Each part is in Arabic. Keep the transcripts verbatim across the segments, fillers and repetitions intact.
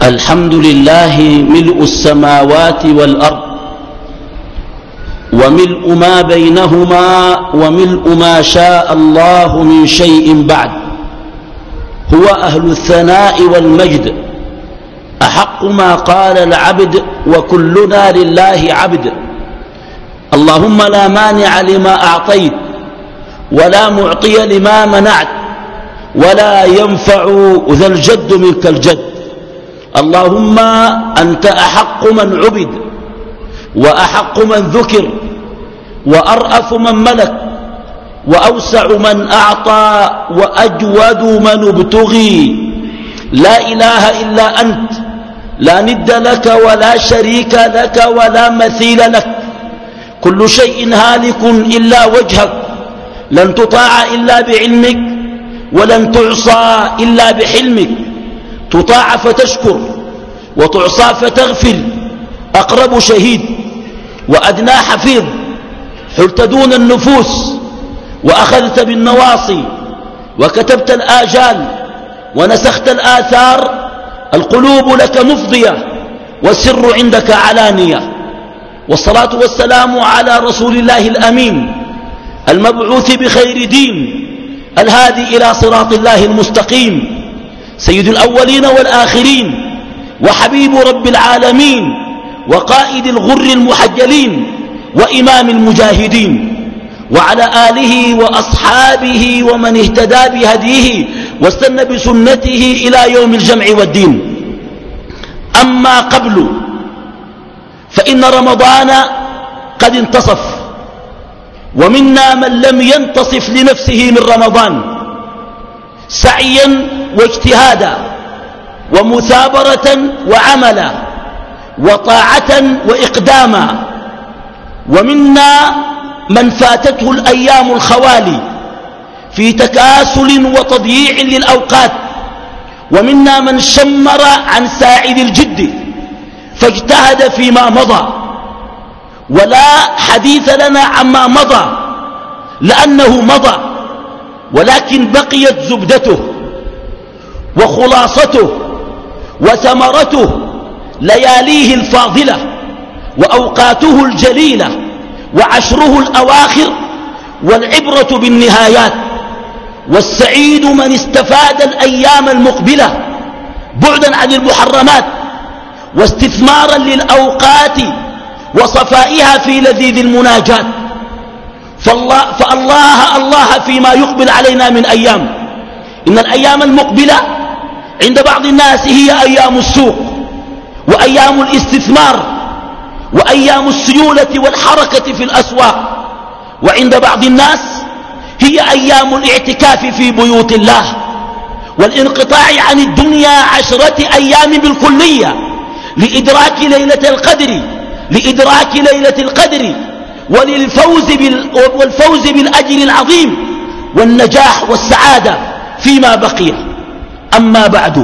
الحمد لله ملء السماوات والأرض وملء ما بينهما وملء ما شاء الله من شيء بعد. هو أهل الثناء والمجد، أحق ما قال العبد وكلنا لله عبد. اللهم لا مانع لما أعطيت ولا معطي لما منعت ولا ينفع ذا الجد منك الجد. اللهم أنت أحق من عبد وأحق من ذكر وأرأف من ملك وأوسع من أعطى وأجود من ابتغي. لا إله إلا أنت، لا ند لك ولا شريك لك ولا مثيل لك. كل شيء هالك إلا وجهك، لن تطاع إلا بعلمك ولن تعصى إلا بحلمك. تطاع فتشكر وتعصى فتغفر. أقرب شهيد وأدنى حفيظ، حلت دون النفوس وأخذت بالنواصي وكتبت الآجال ونسخت الآثار. القلوب لك مفضية والسر عندك علانية. والصلاة والسلام على رسول الله الأمين المبعوث بخير دين الهادي إلى صراط الله المستقيم، سيد الأولين والآخرين وحبيب رب العالمين وقائد الغر المحجلين وإمام المجاهدين، وعلى آله وأصحابه ومن اهتدى بهديه واستنى بسنته إلى يوم الجمع والدين. أما قبل فإن رمضان قد انتصف، ومنا من لم ينتصف لنفسه من رمضان سعيا واجتهادا ومثابرة وعملا وطاعة وإقداما. ومنا من فاتته الأيام الخوالي في تكاسل وتضييع للأوقات، ومنا من شمر عن ساعد الجد فاجتهد فيما مضى. ولا حديث لنا عما مضى لأنه مضى، ولكن بقيت زبدته وخلاصته وثمرته لياليه الفاضلة وأوقاته الجليلة وعشره الأواخر، والعبرة بالنهايات. والسعيد من استفاد الأيام المقبلة بعدا عن المحرمات واستثمارا للأوقات وصفائها في لذيذ المناجات. فالله, فالله الله فيما يقبل علينا من أيام. إن الأيام المقبلة عند بعض الناس هي أيام السوق وأيام الاستثمار وأيام السيولة والحركة في الأسواق، وعند بعض الناس هي أيام الاعتكاف في بيوت الله والانقطاع عن الدنيا عشرة أيام بالكلية لإدراك ليلة القدر لإدراك ليلة القدر وللفوز بال والفوز بالأجر العظيم والنجاح والسعادة فيما بقي. أما بعد،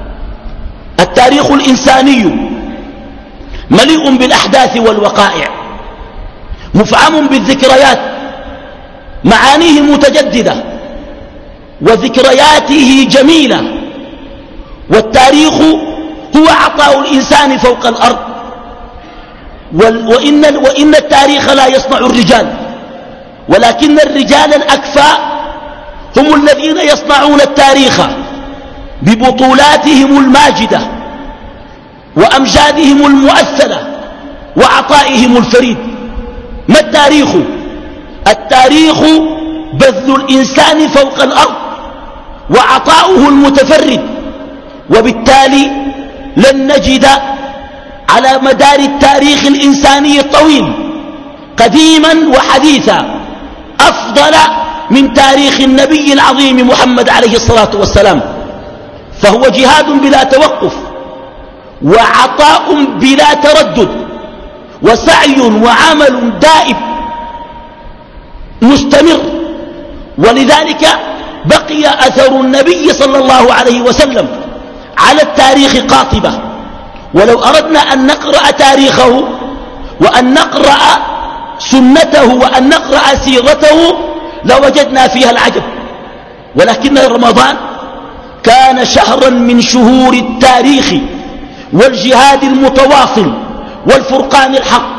التاريخ الإنساني مليء بالأحداث والوقائع، مفعم بالذكريات، معانيه متجددة وذكرياته جميلة. والتاريخ هو عطاء الإنسان فوق الأرض، وإن, وإن التاريخ لا يصنع الرجال، ولكن الرجال الأكفاء هم الذين يصنعون التاريخ ببطولاتهم الماجدة وأمجادهم المؤثرة وعطائهم الفريد. ما التاريخ؟ التاريخ بذل الإنسان فوق الأرض وعطاؤه المتفرد، وبالتالي لن نجد على مدار التاريخ الإنساني الطويل قديما وحديثا أفضل من تاريخ النبي العظيم محمد عليه الصلاة والسلام. فهو جهاد بلا توقف وعطاء بلا تردد وسعي وعمل دائم مستمر. ولذلك بقي أثر النبي صلى الله عليه وسلم على التاريخ قاطبة. ولو أردنا أن نقرأ تاريخه وأن نقرأ سنته وأن نقرأ سيرته لوجدنا فيها العجب. ولكن رمضان كان شهرا من شهور التاريخ والجهاد المتواصل والفرقان الحق.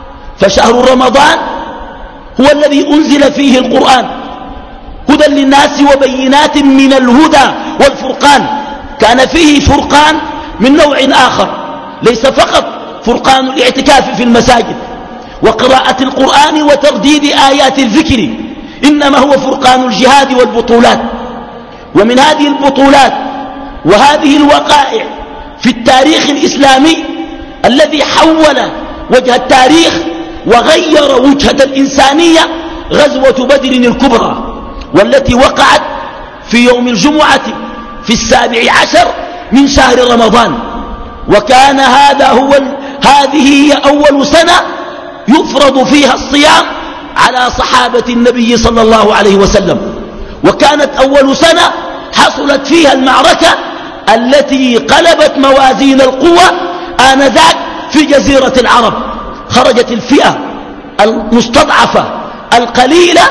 فشهر رمضان هو الذي أنزل فيه القرآن هدى للناس وبينات من الهدى والفرقان. كان فيه فرقان من نوع آخر، ليس فقط فرقان الاعتكاف في المساجد وقراءة القرآن وترديد آيات الذكر، إنما هو فرقان الجهاد والبطولات. ومن هذه البطولات وهذه الوقائع في التاريخ الإسلامي الذي حول وجه التاريخ وغير وجهة الإنسانية غزوة بدر الكبرى، والتي وقعت في يوم الجمعة في السابع عشر من شهر رمضان. وكان هذا هو هذه هي أول سنة يفرض فيها الصيام على صحابة النبي صلى الله عليه وسلم، وكانت أول سنة حصلت فيها المعركة التي قلبت موازين القوى آنذاك في جزيرة العرب. خرجت الفئة المستضعفة القليلة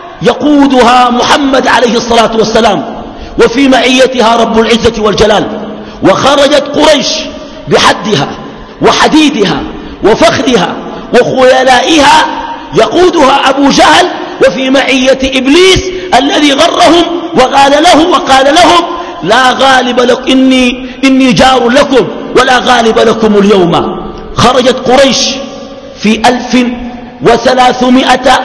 يقودها محمد عليه الصلاة والسلام وفي معيتها رب العزة والجلال، وخرجت قريش بحدها وحديدها وفخرها وخيلائها يقودها أبو جهل وفي معية إبليس الذي غرهم وقال له وقال لهم لا غالب لك إني, إني جار لكم ولا غالب لكم اليوم. خرجت قريش في ألف وثلاثمائة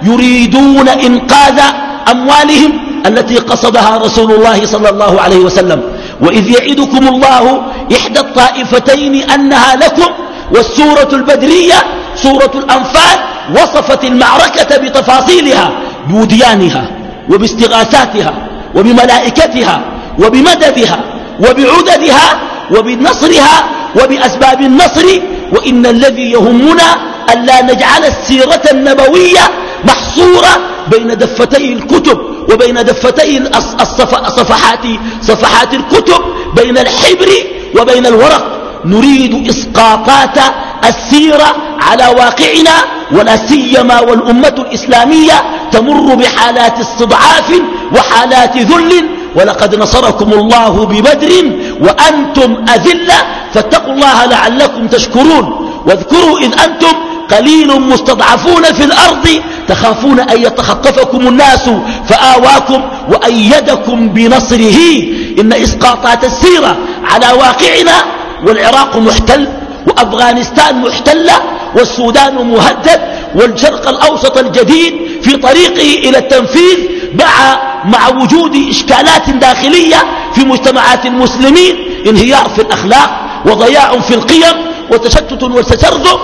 يريدون إنقاذ أموالهم التي قصدها رسول الله صلى الله عليه وسلم. وإذ يعدكم الله إحدى الطائفتين أنها لكم. والسورة البدرية سورة الأنفال وصفت المعركة بتفاصيلها، بوديانها وباستغاثاتها وبملائكتها وبمددها وبعددها وبنصرها وبأسباب النصر. وإن الذي يهمنا ألا نجعل السيرة النبوية محصورة بين دفتي الكتب وبين دفتي الصفحات صفحات الكتب، بين الحبر وبين الورق. نريد إسقاطات السيرة على واقعنا، ولا سيما والأمة الإسلامية تمر بحالات استضعاف وحالات ذل. ولقد نصركم الله ببدر وأنتم أذلة فاتقوا الله لعلكم تشكرون. واذكروا إذ أنتم قليل مستضعفون في الأرض تخافون أن يتخطفكم الناس فآواكم وأيدكم بنصره. إن إسقاطات السيرة على واقعنا، والعراق محتل وأفغانستان محتلة والسودان مهدد والشرق الأوسط الجديد في طريقه إلى التنفيذ، مع, مع وجود إشكالات داخلية في مجتمعات المسلمين، انهيار في الأخلاق وضياع في القيم وتشتت وتشرذم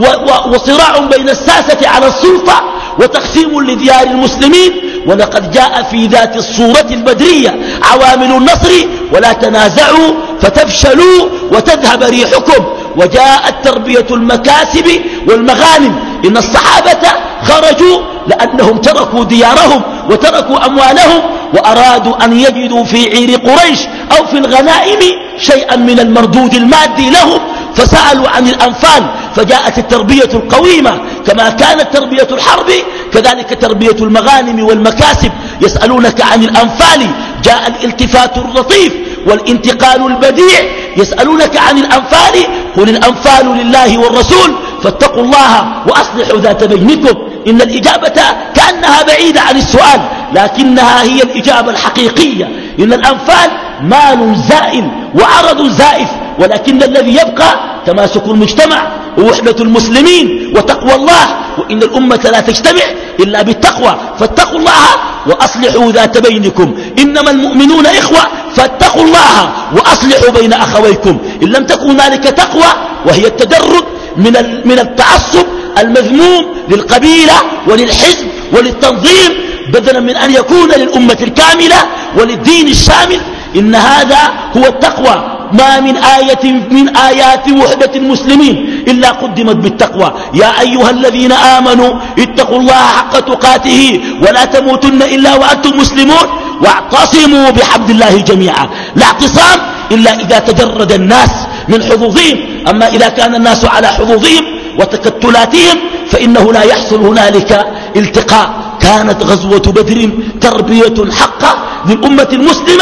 وصراع بين الساسة على السلطة وتقسيم لديار المسلمين. ولقد جاء في ذات الصورة البدرية عوامل النصر ولا تنازعوا فتفشلوا وتذهب ريحكم. وجاءت تربية المكاسب والمغانم. إن الصحابة خرجوا لأنهم تركوا ديارهم وتركوا أموالهم وأرادوا أن يجدوا في عير قريش أو في الغنائم شيئا من المردود المادي لهم، فسألوا عن الأنفال. فجاءت التربية القويمة كما كانت تربية الحرب، كذلك تربية المغانم والمكاسب. يسألونك عن الأنفال، جاء الالتفات اللطيف والانتقال البديع. يسألونك عن الأنفال، قل الأنفال لله والرسول فاتقوا الله وأصلحوا ذات بينكم. إن الإجابة كأنها بعيدة عن السؤال، لكنها هي الإجابة الحقيقية. إن الأنفال مال زائل وعرض زائف، ولكن الذي يبقى تماسك المجتمع ووحدة المسلمين وتقوى الله. وإن الأمة لا تجتمع إلا بالتقوى، فاتقوا الله وأصلحوا ذات بينكم. إنما المؤمنون إخوة فاتقوا الله وأصلحوا بين أخويكم. إن لم تكن ذلك تقوى وهي التدرج من من التعصب المذموم للقبيلة وللحزب وللتنظيم، بدلا من أن يكون للأمة الكاملة وللدين الشامل. إن هذا هو التقوى. ما من آية من آيات وحدة المسلمين إلا قدمت بالتقوى. يا أيها الذين آمنوا اتقوا الله حق تقاته ولا تموتن إلا وأنتم مسلمون واعتصموا بحبل الله جميعا. لا اعتصام إلا إذا تجرد الناس من حظوظهم. أما إذا كان الناس على حظوظهم وتكتلاتهم فإنه لا يحصل هنالك التقاء. كانت غزوة بدر تربية حقة للأمة المسلمة،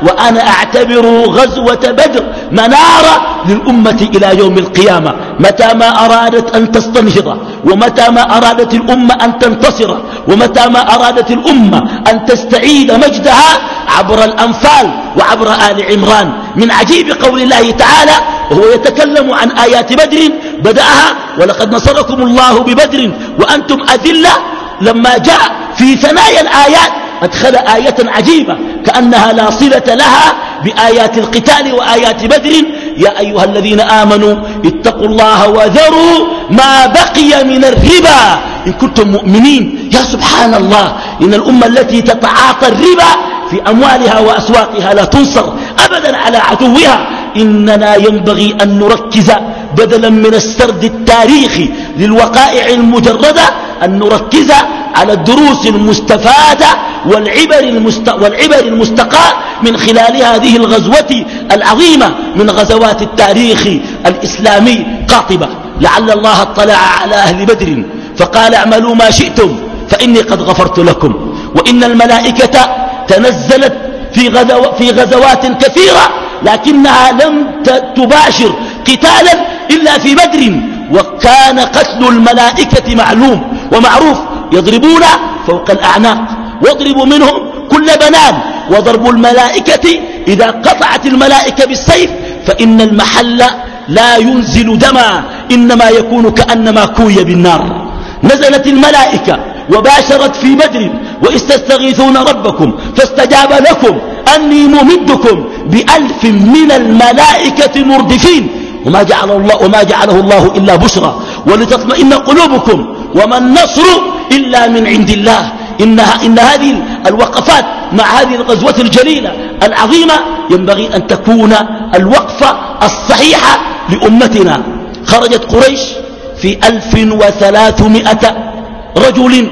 وأنا أعتبر غزوة بدر منارة للأمة إلى يوم القيامة. متى ما أرادت أن تستنهض، ومتى ما أرادت الأمة أن تنتصر، ومتى ما أرادت الأمة أن تستعيد مجدها عبر الأنفال وعبر آل عمران. من عجيب قول الله تعالى وهو يتكلم عن آيات بدر بدأها ولقد نصركم الله ببدر وأنتم أذلة، لما جاء في ثنايا الآيات أدخل آية عجيبة كأنها لا صلة لها بآيات القتال وآيات بدر: يا أيها الذين آمنوا اتقوا الله وذروا ما بقي من الربا إن كنتم مؤمنين. يا سبحان الله، إن الأمة التي تتعاطى الربا في أموالها وأسواقها لا تنصر أبدا على عدوها. إننا ينبغي أن نركز بدلا من السرد التاريخي للوقائع المجردة، أن نركز على الدروس المستفادة والعبر, المست... والعبر المستقاة من خلال هذه الغزوة العظيمة من غزوات التاريخ الإسلامي قاطبة. لعل الله اطلع على أهل بدر فقال: اعملوا ما شئتم فإني قد غفرت لكم. وإن الملائكة تنزلت في, غزو... في غزوات كثيرة لكنها لم تباشر قتالا إلا في بدر، وكان قتل الملائكة معلوم ومعروف: يضربون فوق الأعناق واضربوا منهم كل بنان. وضرب الملائكة إذا قطعت الملائكة بالسيف فإن المحل لا ينزل دما، إنما يكون كأنما كوي بالنار. نزلت الملائكة وباشرت في بدر: وإذ تستغيثون ربكم فاستجاب لكم أني ممدكم بألف من الملائكة مردفين. وما جعله الله, وما جعله الله إلا بشرى ولتطمئن قلوبكم وما النصر إلا من عند الله. إنها إن هذه الوقفات مع هذه الغزوة الجليلة العظيمة ينبغي أن تكون الوقفة الصحيحة لأمتنا. خرجت قريش في ألف وثلاثمائة رجل،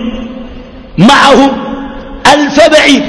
معهم ألف بعير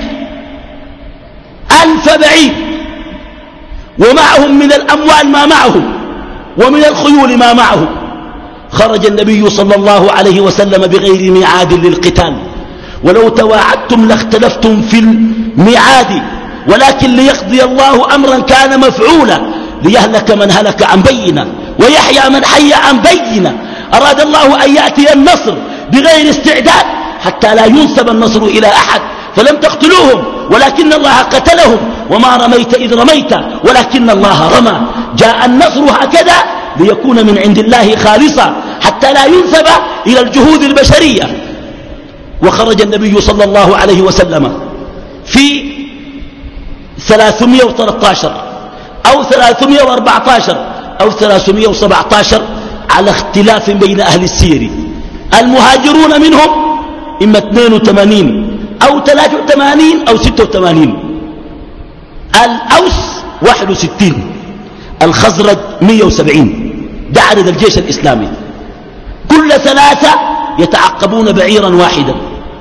ألف بعير ومعهم من الأموال ما معهم ومن الخيول ما معهم. خرج النبي صلى الله عليه وسلم بغير ميعاد للقتال، ولو تواعدتم لاختلفتم في الميعاد، ولكن ليقضي الله أمرا كان مفعولا ليهلك من هلك عن بينة ويحيى من حي عن بينة. أراد الله أن يأتي النصر بغير استعداد حتى لا ينسب النصر إلى أحد، فلم تقتلوهم ولكن الله قتلهم. وما رميت إذ رميت ولكن الله رمى. جاء النصر هكذا ليكون من عند الله خالصا حتى لا ينسب إلى الجهود البشرية. وخرج النبي صلى الله عليه وسلم في ثلاثمائة وثلاثة عشر أو ثلاثمائة وأربعة عشر أو ثلاثمائة وسبعة عشر على اختلاف بين أهل السير. المهاجرون منهم إما اثنين وثمانين أو ثلاثة وثمانين أو ستة وثمانين، الأوس واحد وستين، الخزرج مئة وسبعين. ده عدد الجيش الإسلامي. كل ثلاثة يتعقبون بعيرا واحدا،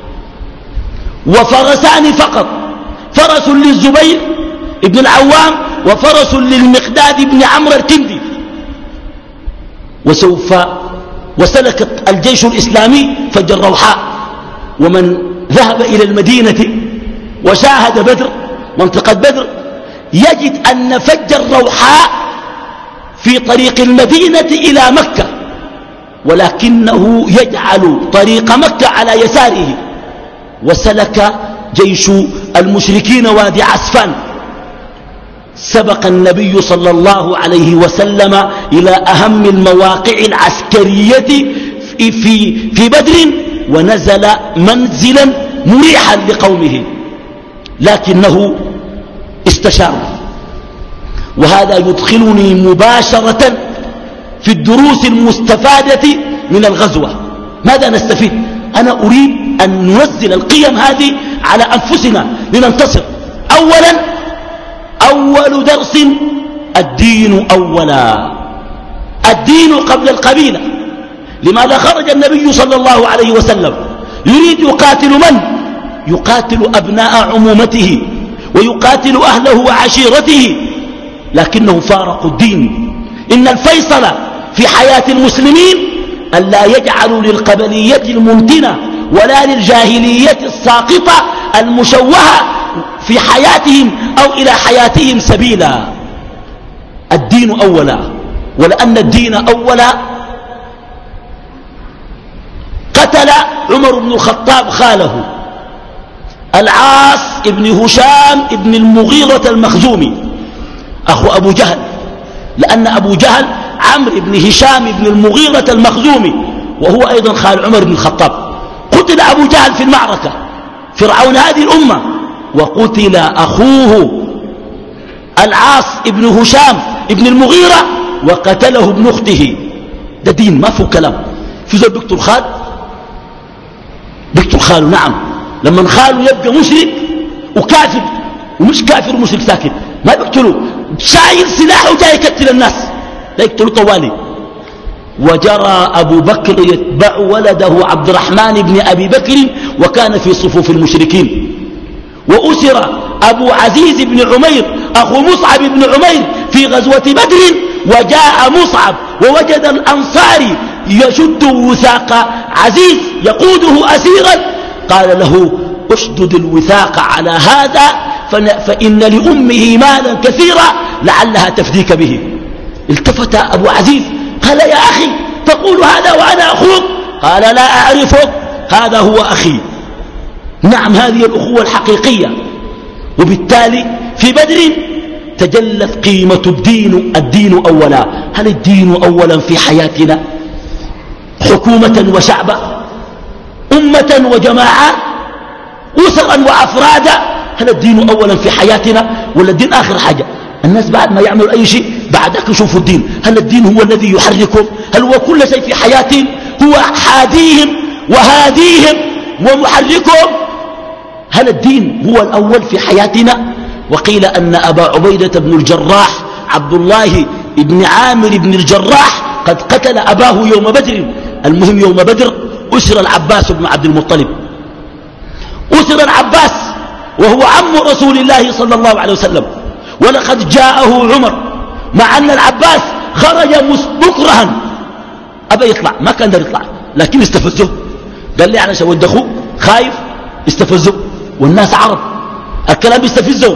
وفرسان فقط: فرس للزبير ابن العوام وفرس للمقداد بن عمرو الكندي. وسوف وسلك الجيش الإسلامي فج الروحاء. ومن ذهب إلى المدينة وشاهد بدر منطقة بدر يجد أن فج الروحاء في طريق المدينة إلى مكة، ولكنه يجعل طريق مكة على يساره. وسلك جيش المشركين وادي عسفان. سبق النبي صلى الله عليه وسلم إلى أهم المواقع العسكرية في, في بدر، ونزل منزلا مريحا لقومه، لكنه استشار. وهذا يدخلني مباشرة في الدروس المستفادة من الغزوة. ماذا نستفيد؟ أنا أريد أن ننزل القيم هذه على أنفسنا لننتصر. أولا، أول درس: الدين أولا، الدين قبل القبيلة. لماذا خرج النبي صلى الله عليه وسلم يريد يقاتل من؟ يقاتل أبناء عمومته ويقاتل أهله وعشيرته، لكنهم فارقوا الدين. إن الفيصل في حياة المسلمين أن لا يجعلوا للقبلية الممتنة ولا للجاهلية الساقطة المشوهة في حياتهم أو إلى حياتهم سبيلا. الدين أولا، ولأن الدين أولا قتل عمر بن الخطاب خاله العاص ابن هشام ابن المغيرة المخزومي أخو أبو جهل، لأن أبو جهل عمرو بن هشام بن المغيرة المخزومي وهو أيضا خال عمر بن الخطاب. قتل أبو جهل في المعركة، فرعون هذه الأمة، وقتل أخوه العاص ابن هشام ابن المغيرة وقتله ابن أخته. ده دين ما فيه كلام. في زول بيقتل خال، بيقتل خاله، نعم، لما خاله يبقى مشرك وكافر، ومش كافر ومشرك ساكت، ما بيقتلوا، شايل سلاحه وجاي يقتل الناس، لا يقتلوا طوالي. وجرى أبو بكر يتبع ولده عبد الرحمن بن أبي بكر وكان في صفوف المشركين. وأسر أبو عزيز بن عمير أخو مصعب بن عمير في غزوة بدر، وجاء مصعب ووجد الأنصاري يشد وثاق عزيز يقوده أسيرا، قال له اشدد الوثاق على هذا فإن لأمه مالا كثيرا لعلها تفديك به. التفت أبو عزيز قال يا أخي تقول هذا وأنا أخوك؟ قال لا أعرفك، هذا هو أخي. نعم، هذه الأخوة الحقيقية. وبالتالي في بدر تجلت قيمة الدين. الدين أولا. هل الدين أولا في حياتنا حكومة وشعبا، أمة وجماعات، أسرا وأفرادا؟ هل الدين أولا في حياتنا ولا الدين آخر حاجة؟ الناس بعد ما يعملوا أي شيء بعدك يشوفوا الدين. هل الدين هو الذي يحركهم؟ هل هو كل شيء في حياتهم؟ هو حاديهم وهاديهم ومحركهم؟ هل الدين هو الأول في حياتنا؟ وقيل أن أبا عبيدة بن الجراح عبد الله بن عامر بن الجراح قد قتل أباه يوم بدر. المهم يوم بدر أسر العباس بن عبد المطلب، أسر العباس وهو عم رسول الله صلى الله عليه وسلم. ولقد جاءه عمر مع أن العباس خرج مكرها، أبا يطلع، ما كان دار يطلع، لكن استفزه، قال لي أنا شود أخوك خايف، استفزه، والناس عرب الكلام يستفزه.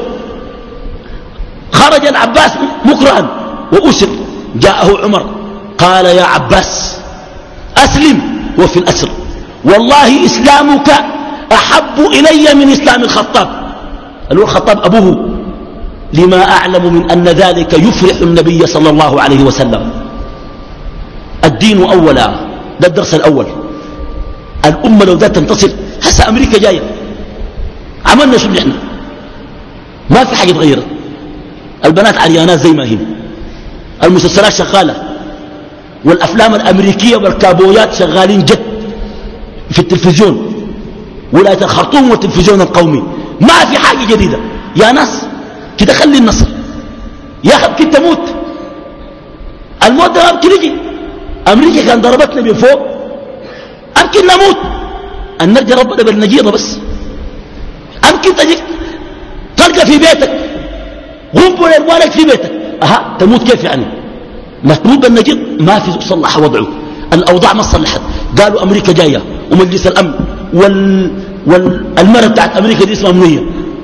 خرج العباس مكرها وأسر، جاءه عمر قال يا عباس أسلم وفي الأسر، والله إسلامك أحب إلي من إسلام الخطاب. قال الخطاب أبوه، لما أعلم من أن ذلك يفرح النبي صلى الله عليه وسلم. الدين أولا، ده الدرس الأول. الأمة لو ذات تنتصر، هسه أمريكا جاية، عملنا شو نحن؟ ما في حاجة تغيرت. البنات عريانات زي ما هي، المسلسلات شغالة، والأفلام الأمريكية والكابويات شغالين جد في التلفزيون، ولاية الخرطوم والتلفزيون القومي، ما في حاجة جديدة. يا ناس كده خلي النصر، يا أخي يمكن تموت، الموت ده يمكن يجي. أمريكا كان ضربتنا من فوق، يمكن نموت، أن نرجى ربنا بالنجيرة بس. يمكن تجيك تلقى في بيتك غنبل أموالك في بيتك، أها تموت كيف يعني؟ ما تموت بالنجير، ما في صلح وضعه، الأوضاع ما صلحت. قالوا أمريكا جاية ومجلس الأمن وال... والمرة بتاعت أمريكا دي اسمها منية،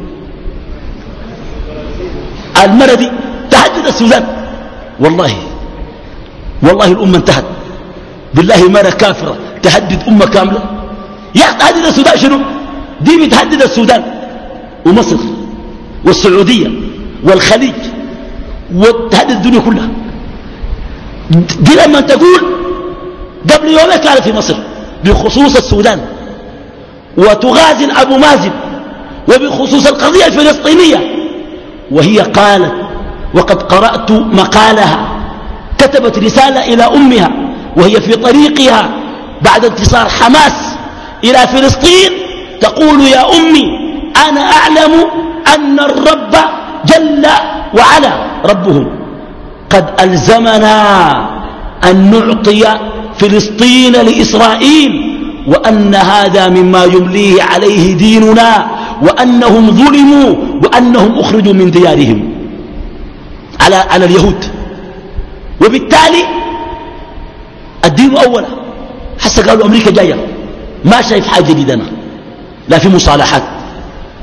المرة دي تهدد السودان. والله والله الأمة انتهت، بالله مرة كافرة تهدد أمة كاملة. يا أخي تهدد السودان شنو؟ دي بتهدد السودان ومصر والسعودية والخليج وتهدد الدنيا كلها. دي لما تقول قبل يومين كانت في مصر بخصوص السودان، وتغازل أبو مازن وبخصوص القضية الفلسطينية، وهي قالت وقد قرأت مقالها، كتبت رسالة إلى أمها وهي في طريقها بعد انتصار حماس إلى فلسطين، تقول يا أمي أنا أعلم أن الرب جل وعلا ربهم قد ألزمنا أن نعطي فلسطين لإسرائيل، وأن هذا مما يمليه عليه ديننا، وأنهم ظلموا وأنهم أخرجوا من ديارهم على, على اليهود. وبالتالي الدين أولا. حتى قالوا أمريكا جاية، ما شايف حاجة جديدة، لا في مصالحات،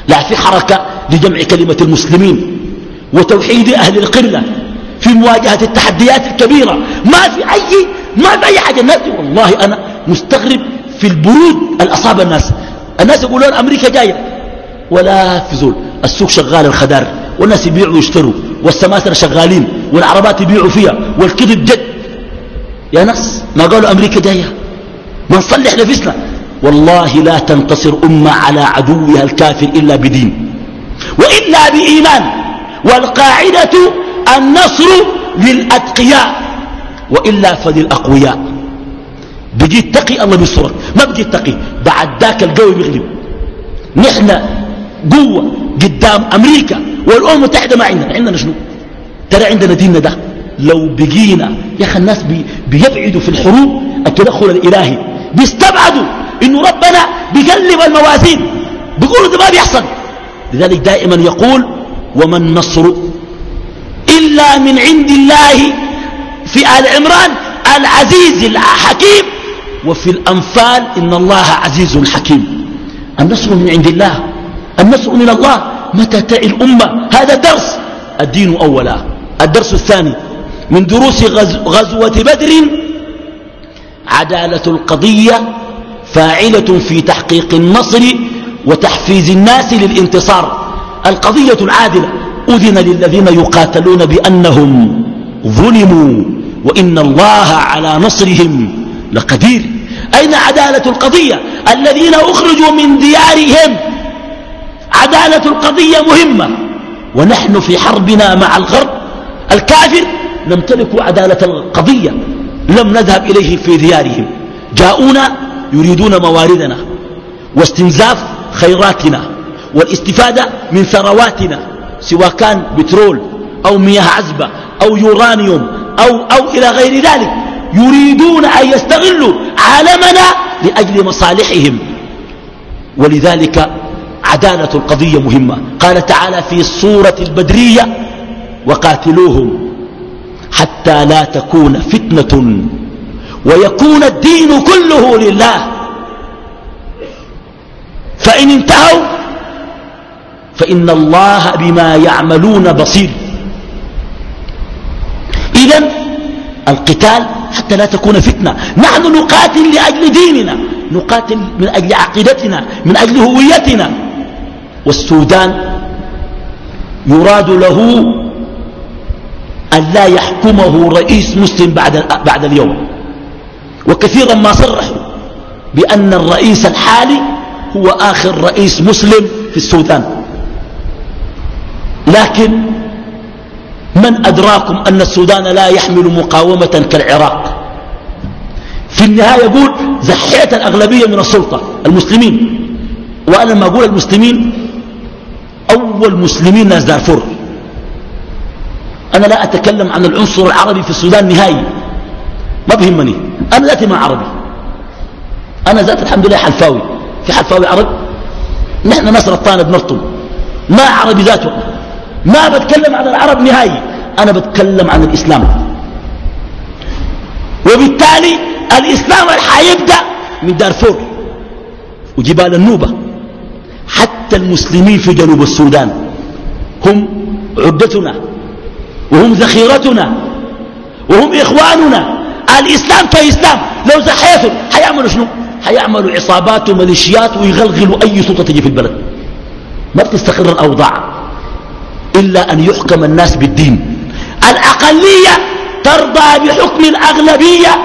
لا في حركة لجمع كلمة المسلمين وتوحيد أهل القبلة في مواجهة التحديات الكبيرة. ما في أي ما في أي حاجة. الناس والله أنا مستغرب في البرود الأصاب الناس. الناس يقولون أمريكا جاية ولا في زول. السوق شغال الخدار والناس يبيعوا ويشتروا والسماسرة شغالين والعربات يبيعوا فيها والكذب جد. يا ناس ما قالوا أمريكا جاية ما نصلح نفسنا. والله لا تنتصر أمة على عدوها الكافر إلا بدين وإلا بإيمان. والقاعدة النصر للأتقياء وإلا فللأقوياء. بيجي تقي الله بيصرك ما بيجي تقي بعد ذاك القوي بيغلب. نحن قوة قدام أمريكا والأمم المتحدة ما عندنا. عندنا شنو؟ ترى عندنا ديننا ده. لو بقينا يا أخي الناس بي بيبعدوا في الحروب التدخل الإلهي بيستبعدوا إنه ربنا بيقلب الموازين بيقولوا ده ما بيحصل. لذلك دائما يقول وما النصر إلا من عند الله في آل عمران العزيز الحكيم وفي الأنفال إن الله عزيز حكيم. النصر من عند الله النصر من الله متى تعي الأمة. هذا درس الدين أولا. الدرس الثاني من دروس غزوة بدر عدالة القضية فاعلة في تحقيق النصر وتحفيز الناس للانتصار. القضية العادلة أذن للذين يقاتلون بأنهم ظلموا وإن الله على نصرهم لقدير. أين عدالة القضية؟ الذين أخرجوا من ديارهم. عدالة القضية مهمة ونحن في حربنا مع الغرب الكافر نمتلك عدالة القضية. لم نذهب إليه في ديارهم. جاءونا يريدون مواردنا واستنزاف خيراتنا والاستفادة من ثرواتنا سواء كان بترول أو مياه عذبة أو يورانيوم أو, أو إلى غير ذلك. يريدون أن يستغلوا عالمنا لأجل مصالحهم. ولذلك عدالة القضية مهمة. قال تعالى في السورة البدرية وقاتلوهم حتى لا تكون فتنة ويكون الدين كله لله فإن انتهوا فإن الله بما يعملون بصير. إذن القتال حتى لا تكون فتنة. نحن نقاتل لأجل ديننا نقاتل من أجل عقيدتنا من أجل هويتنا. والسودان يراد له أن لا يحكمه رئيس مسلم بعد, بعد اليوم. وكثيرا ما صرحوا بأن الرئيس الحالي هو آخر رئيس مسلم في السودان. لكن من أدراكم أن السودان لا يحمل مقاومة كالعراق. في النهاية يقول زحيت الأغلبية من السلطة المسلمين. وأنا لما أقول المسلمين أول مسلمين ناس دارفور. أنا لا أتكلم عن العنصر العربي في السودان نهائي ما بهمني. أنا ذاتي ما عربي. أنا ذات الحمد لله حلفاوي. في حلفاوي عرب نحن ناس رطانة بنرطم ما عربي ذاته. ما بتكلم عن العرب نهائي. أنا بتكلم عن الإسلام. وبالتالي الإسلام الحيبدأ من دارفور وجبال النوبة. حتى المسلمين في جنوب السودان هم عدتنا وهم ذخيرتنا وهم إخواننا. الإسلام كإسلام لو زحيتوا حيعملوا شنو؟ حيعملوا عصابات وميليشيات ويغلغلوا أي سلطة تجي في البلد. ما بتستقر الأوضاع إلا أن يحكم الناس بالدين. الأقلية ترضى بحكم الأغلبية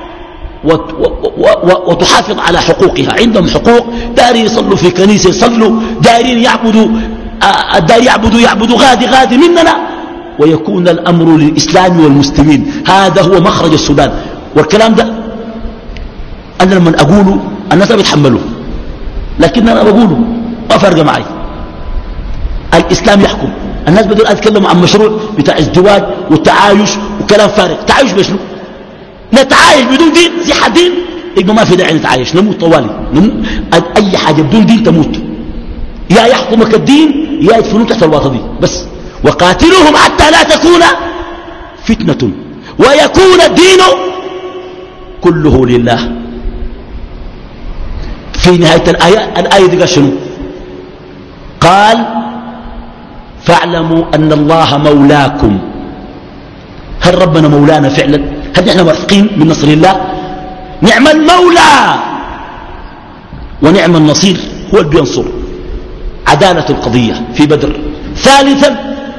وتحافظ على حقوقها. عندهم حقوق. دارين يصلوا في كنيسة يصلوا. دارين يعبدوا الدار يعبدوا يعبدوا غادي غادي مننا. ويكون الأمر للإسلام والمسلمين. هذا هو مخرج السودان. والكلام ده أنا لما أقوله الناس بيتحملوا لكن أنا بقوله ما فرق معي. الإسلام يحكم. الناس بدون أتكلم عن مشروع بتاع ازدواج والتعايش وكلام فارغ. تعايش بشنو؟ نتعايش بدون دين زي حد دين يبقى ما في داعي نتعايش نموت طوالي. أي حاجة بدون دين تموت. يا يحكمك الدين يا يدفنون تحت الواطة دي بس. وقاتلوهم حتى لا تكون فتنة ويكون الدين كله لله. في نهاية الآية الآية دي قال شنو؟ قال فاعلموا أن الله مولاكم. هل ربنا مولانا فعلا؟ هل نحن واثقين من نصر الله؟ نعم المولى ونعم النصير، هو اللي بينصر. عدالة القضية في بدر. ثالثا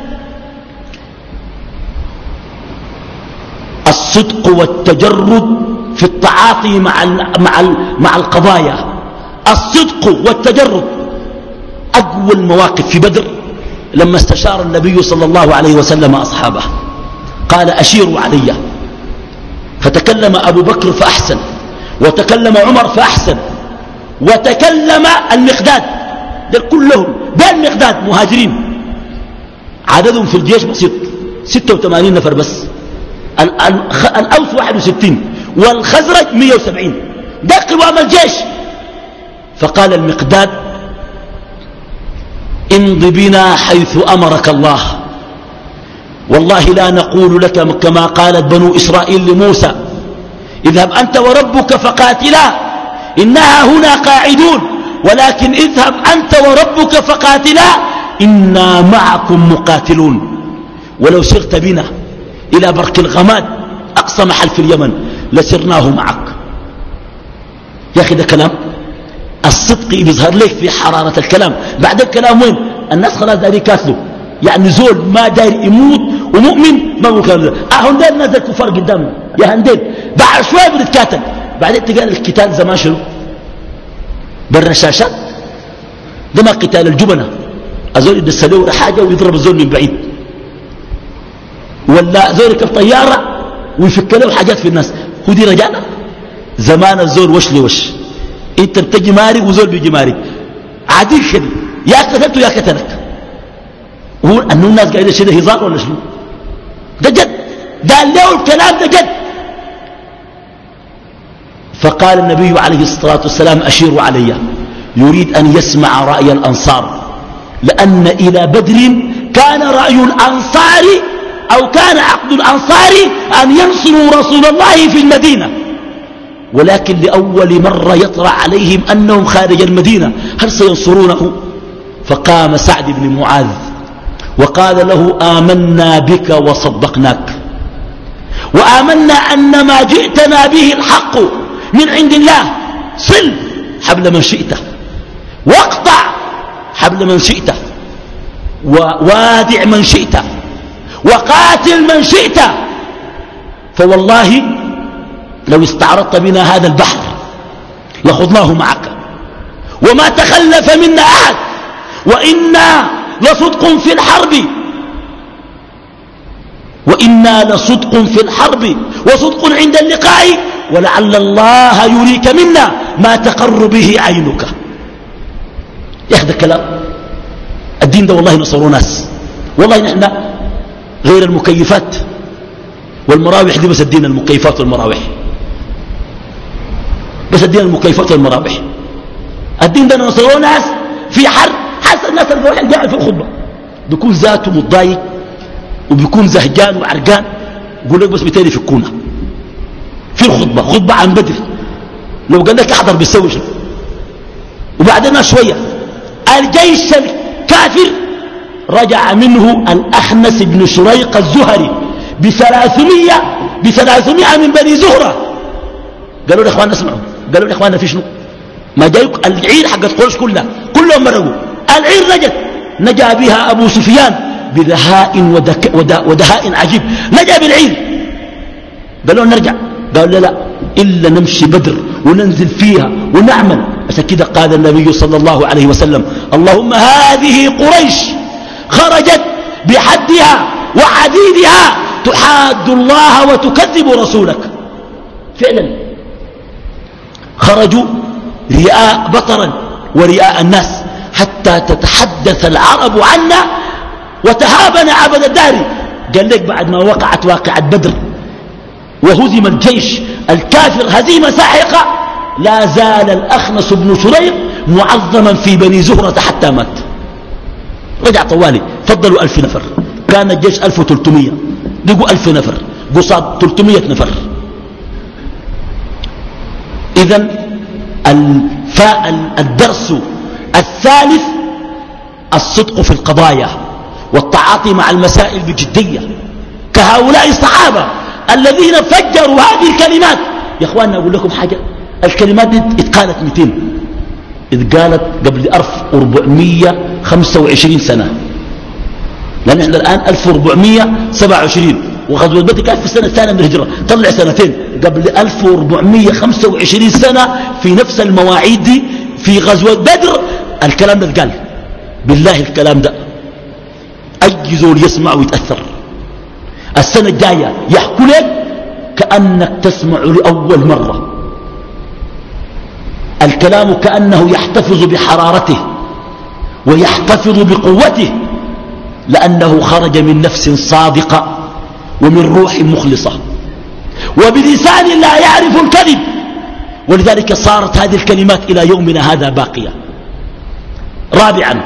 الصدق والتجرد في التعاطي مع مع مع القضايا. الصدق والتجرد. أقوى المواقف في بدر لما استشار النبي صلى الله عليه وسلم أصحابه، قال أشيروا علي، فتكلم أبو بكر فأحسن، وتكلم عمر فأحسن، وتكلم المقداد. دول كلهم ده المقداد مهاجرين، عددهم في الجيش بسيط ستة وثمانين نفر بس، الأوس واحد وستين والخزرج مئة وسبعين، ده قوام الجيش. فقال المقداد امض بنا حيث أمرك الله، والله لا نقول لك كما قالت بنو إسرائيل لموسى اذهب أنت وربك فقاتلا إنها هنا قاعدون، ولكن اذهب أنت وربك فقاتلا إنا معكم مقاتلون، ولو سرت بنا إلى برك الغماد أقصى محل في اليمن لسرناه معك. يا أخي ده كلام الصدق بيظهر لك في حرارة الكلام. بعد الكلام وين الناس خلاص داري كاتلوا، يعني زول ما داري يموت ومؤمن ما بقول كلام ده. اه هنديل نازل كفار قدامنا يا هنديل، بعد شوية بنتكاتل. بعدين تقال القتال زمان شنو؟ بالرشاشات. ده ما قتال الجبنة، الزول يدسلوه حاجة ويضرب الزول من بعيد، ولا زول يركب طيارة ويفك له حاجات في الناس. هو دي رجالة؟ زمان الزول وش لوش، انت بتجي مارق وزول بيجي مارق عادي كده، يا قتلته يا قتلك. هو انه الناس قاعده شده هزار ولا شنو؟ ده جد، قال له الكلام ده جد. فقال النبي عليه الصلاة والسلام أشيروا علي، يريد أن يسمع رأي الأنصار، لأن إلى بدر كان رأي الأنصار أو كان عقد الأنصار أن ينصروا رسول الله في المدينة، ولكن لأول مرة يطرأ عليهم أنهم خارج المدينة هل سينصرونه؟ فقام سعد بن معاذ وقال له آمنا بك وصدقناك، وآمنا أن ما جئتنا به الحق من عند الله، صل حبل من شئت واقطع حبل من شئت ووادع من شئت وقاتل من شئت، فوالله لو استعرضت بنا هذا البحر لخضناه معك وما تخلف منا أحد، وإنا لصدق في الحرب وإنا لصدق في الحرب وصدق عند اللقاء، ولعل الله يريك منا ما تقر به عينك. ياخذ الكلام الدين ده والله نصروا ناس، والله نحن غير المكيفات والمراوح دي، بس الدين المكيفات والمراوح، بس الدين المكيفات والمراوح. الدين ده نصروا ناس في حرب، حسن الناس اللي واحد قاعد في الخطبة بيكون ذاته متضايق وبيكون زهجان وعرقان، يقول لك بس بتاني فكونا في الخطبة، خطبة عن بدر، لو قال لك احضر بيسوي شنو. وبعدين شوية الجيش الكافر رجع منه الأخنس بن شريق الزهري بثلاثمية بثلاثمية من بني زهرة. قالوا لإخواننا اسمعوا، قالوا لإخواننا في شنو؟ ما جايك العير حقت قريش كلها كلهم مرقوا، العير نجت، نجا بها أبو سفيان بذهاء ودك ودهاء عجيب، نجا بالعير. قالوا نرجع، قالوا لا لا إلا نمشي بدر وننزل فيها ونعمل. بس كده قال النبي صلى الله عليه وسلم اللهم هذه قريش خرجت بحدها وعديدها تحاد الله وتكذب رسولك. فعلا خرجوا رياء بطرا ورياء الناس حتى تتحدث العرب عنا وتهابنا عبد الدهر. قال لك بعد ما وقعت واقعة بدر وهزم الجيش الكافر هزيمة ساحقة، لا زال الأخنس بن شريق معظما في بني زهرة حتى مات. رجع طوالي، فضلوا ألف نفر، كان الجيش ألف وثلاثمية، لقوا ألف نفر قصاد ثلاثمية نفر. إذن الدرس الثالث الصدق في القضايا والتعاطي مع المسائل بجدية، كهؤلاء الصحابة الذين فجروا هذه الكلمات. يا اخواننا اقول لكم حاجة، الكلمات دي اتقالت مئتين، اتقالت قبل ألف وأربعمئة وخمسة وعشرين سنة، لأن احنا الآن ألف وأربعمئة وسبعة وعشرين وغزوة بدر كانت في السنة الثانية من الهجرة، طلع سنتين قبل ألف وأربعمئة وخمسة وعشرين سنة في نفس المواعيد دي في غزوة بدر الكلام ده اتقال. بالله الكلام ده أي زول يسمع ويتأثر. السنة الجاية يحكوا لك كأنك تسمع لأول مرة، الكلام كأنه يحتفظ بحرارته ويحتفظ بقوته، لأنه خرج من نفس صادقة ومن روح مخلصة وبلسان لا يعرف الكذب. ولذلك صارت هذه الكلمات إلى يومنا هذا باقية. رابعا،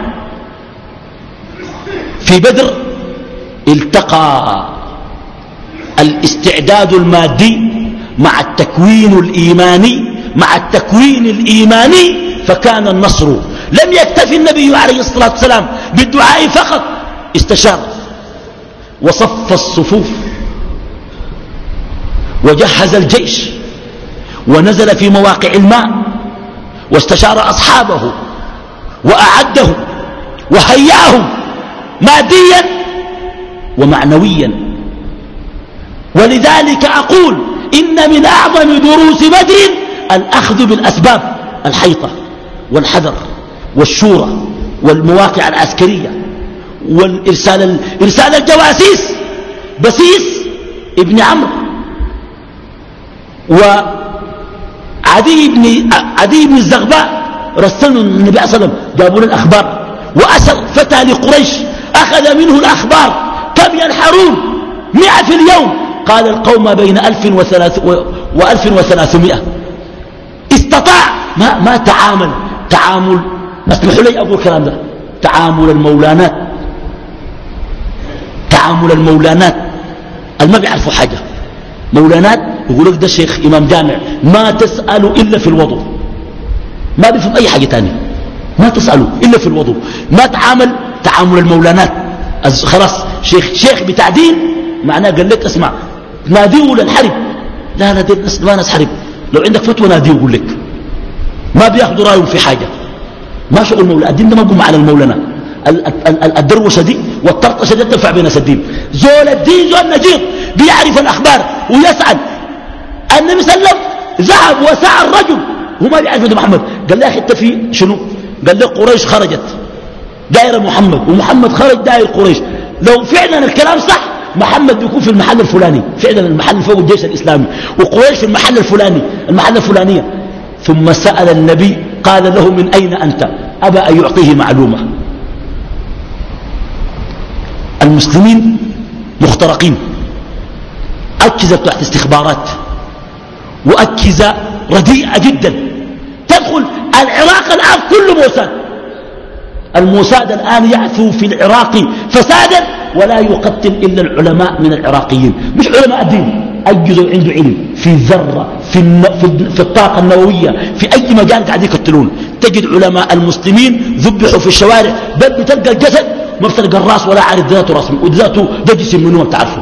في بدر التقى الاستعداد المادي مع التكوين الإيماني مع التكوين الإيماني فكان النصر. لم يكتفي النبي عليه الصلاة والسلام بالدعاء فقط، استشار وصف الصفوف وجهز الجيش ونزل في مواقع الماء واستشار أصحابه وأعدهم وهيأهم ماديا ومعنويا. ولذلك أقول إن من أعظم دروس بدر الأخذ بالأسباب، الحيطة والحذر والشورى والمواقع العسكرية والإرسال إرسال الجواسيس. بسيس ابن عمرو وعدي بن عدي بن الزغباء رسلوا النبي صلى الله عليه وسلم، جابوا له الأخبار. وأسر فتى لقريش أخذ منه الأخبار، كم ينحرون؟ مئة في اليوم. قال القوم بين ألف وألف وثلاثمائة. استطاع ما, ما تعامل تعامل اسمحوا لي أقول الكلام ده، تعامل المولانات تعامل المولانات اللي ما بيعرفوا حاجة. مولانات يقول لك ده شيخ إمام جامع، ما تسأله إلا في الوضوء، ما بيفهم أي حاجة تانية، ما تسأله إلا في الوضوء. ما تعامل تعامل المولانات. خلاص شيخ شيخ بتاع دين معناه قال لك اسمع ناديه للحرب، لا لا دي ما ناس حرب، لو عندك فتوى ناديه يقول لك، ما بياخذوا رايهم في حاجة. ما شغل المولى، الدين ده ما بقوم على المولنا. الدروشة دي والطرطشة دي تنفع بين الدين. زول الدين زول نجيب بيعرف الأخبار ويسأل. النبي صلى الله عليه وسلم ذهب وسعى الرجل وما بيعرف ابن محمد، قال له أخي في شنو؟ قال له قريش خرجت دائرة محمد ومحمد خرج دائر قريش. لو فعلا الكلام صح محمد بيكون في المحل الفلاني، فعلا المحل فوق الجيش الإسلامي، وقريش في المحل الفلاني المحل الفلانية. ثم سأل النبي قال له من أين أنت؟ أبى أن يعطيه معلومة. المسلمين مخترقين، أجهزة بتاعت استخبارات وأجهزة رديئة جدا تدخل العراق الآن كله موساد. الموساد الآن يعثو في العراق فسادا ولا يقتل إلا العلماء من العراقيين، مش علماء الدين، أجهزة عنده علم في الذرة في, الن... في, في الطاقة النووية في أي مجال قاعد يقتلون. تجد علماء المسلمين ذبحوا في الشوارع، بل بتلقى الجسد ما بتلقى الراس ولا عارف ذاته راس وذاته ده جسم منه ما بتعرفه.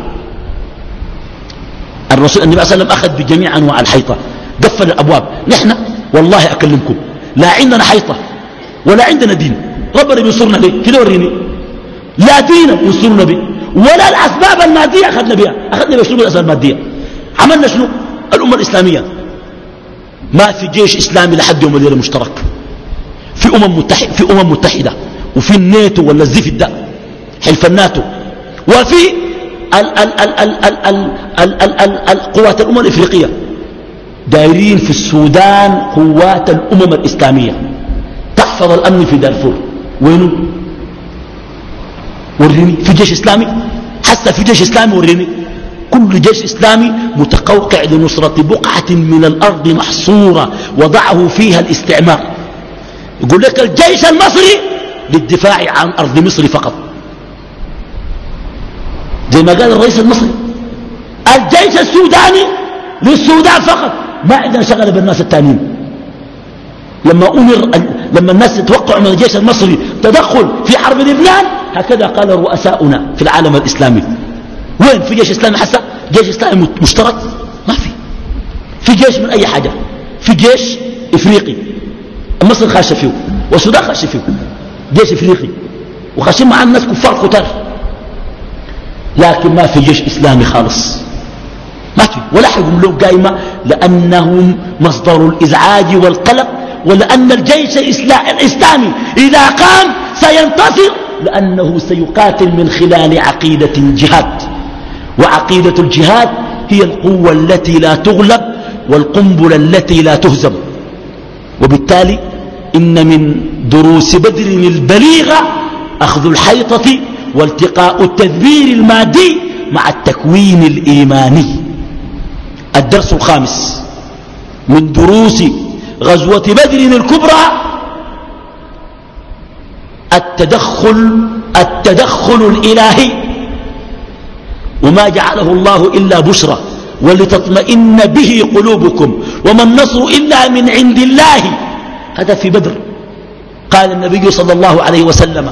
الرسول النبي صلى الله عليه وسلم أخذ بجميع أنواع الحيطة، قفل الأبواب. نحن والله أكلمكم لا عندنا حيطة ولا عندنا دين، ربنا بينصرنا ليه كده وريني، لا دين ينصرنا به ولا الأسباب المادية أخذنا بها. أخذنا بشنو الأسباب المادية؟ عملنا شنو؟ الأمة الإسلامية ما في جيش إسلامي لحد يوم الليلة مشترك، في أمم متحدة في أمم متحدة وفي الناتو ولا الزفت ده حلف الناتو، وفي القوات الأمم الإفريقية. دايرين في السودان قوات الأمم الإسلامية تحفظ الأمن في دارفور. وينه؟ وريني في جيش إسلامي، حتى في جيش إسلامي وريني. كل جيش إسلامي متقوقع لنصرة بقعة من الأرض محصورة وضعه فيها الاستعمار. يقول لك الجيش المصري للدفاع عن أرض مصر فقط، زي ما قال الرئيس المصري. الجيش السوداني للسودان فقط، ما عندنا شغل بالناس التانيين. لما أمر لما الناس يتوقعوا من الجيش المصري التدخل في حرب لبنان هكذا قال رؤساؤنا في العالم الإسلامي. وين في جيش إسلامي حسا؟ جيش إسلامي مشترك؟ ما في. في جيش من أي حاجة، في جيش إفريقي مصر خاشة فيه والسودان خاشة فيه، جيش إفريقي وخاشين مع الناس كفار قتال، لكن ما في جيش إسلامي خالص، ما في ولا حيقوم له قائمة، لأنهم مصدر الإزعاج والقلق، ولأن الجيش الإسلامي إذا قام سينتصر، لأنه سيقاتل من خلال عقيدة الجهاد، وعقيدة الجهاد هي القوة التي لا تغلب والقنبلة التي لا تهزم. وبالتالي إن من دروس بدر البليغة أخذ الحيطة والتقاء التدبير المادي مع التكوين الإيماني. الدرس الخامس من دروس غزوة بدر الكبرى التدخل التدخل الإلهي، وما جعله الله إلا بشرى ولتطمئن به قلوبكم وما النصر إلا من عند الله. هذا في بدر. قال النبي صلى الله عليه وسلم: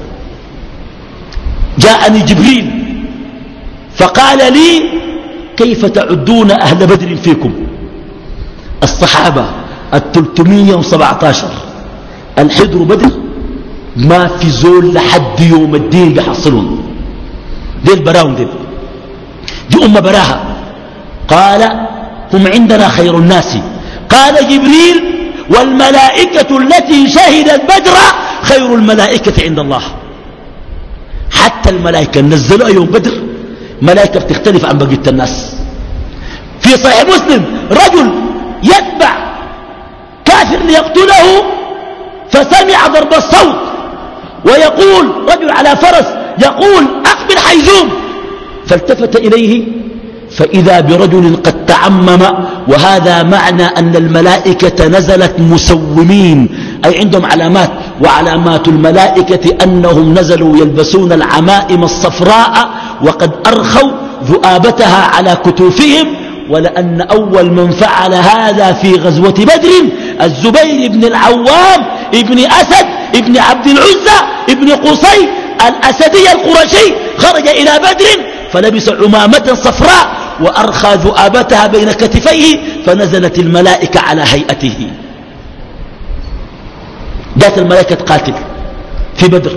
جاءني جبريل فقال لي: كيف تعدون أهل بدر فيكم؟ الصحابة الثلاثمائة وسبعة عشر الحضر بدر ما في زول لحد يوم الدين بيحصلون، ديل براهم ديل دي أم براها. قال: هم عندنا خير الناس. قال جبريل: والملائكة التي شهدت بدر خير الملائكة عند الله. حتى الملائكة نزلوا يوم بدر ملائكة بتختلف عن بقية الناس. في صحيح مسلم رجل يتبع كافر ليقتله فسمع ضرب الصوت ويقول، رجل على فرس يقول: أقبل حيزوم، فالتفت إليه فإذا برجل قد تعمم. وهذا معنى أن الملائكة نزلت مسومين، أي عندهم علامات، وعلامات الملائكة أنهم نزلوا يلبسون العمائم الصفراء وقد أرخوا ذؤابتها على كتوفهم. ولأن أول من فعل هذا في غزوة بدر الزبير بن العوام ابن أسد ابن عبد العزى ابن قصي الأسدي القرشي خرج إلى بدر فلبس عمامة صفراء وأرخى ذؤابتها بين كتفيه، فنزلت الملائكة على هيئته. جاءت الملائكة قاتل في بدر.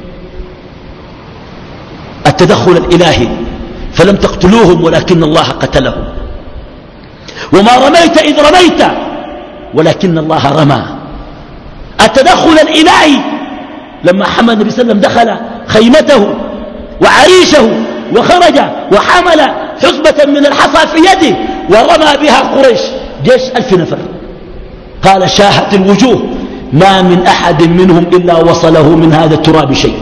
التدخل الإلهي، فلم تقتلوهم ولكن الله قتلهم. وما رميت إذ رميت ولكن الله رمى. التدخل الإلهي لما حمل النبي صلى الله عليه وسلم دخل خيمته وعريشه وخرج وحمل حصبة من الحصى في يده ورمى بها قريش جيش ألف نفر، قال: شاهت الوجوه ما من أحد منهم إلا وصله من هذا التراب شيء.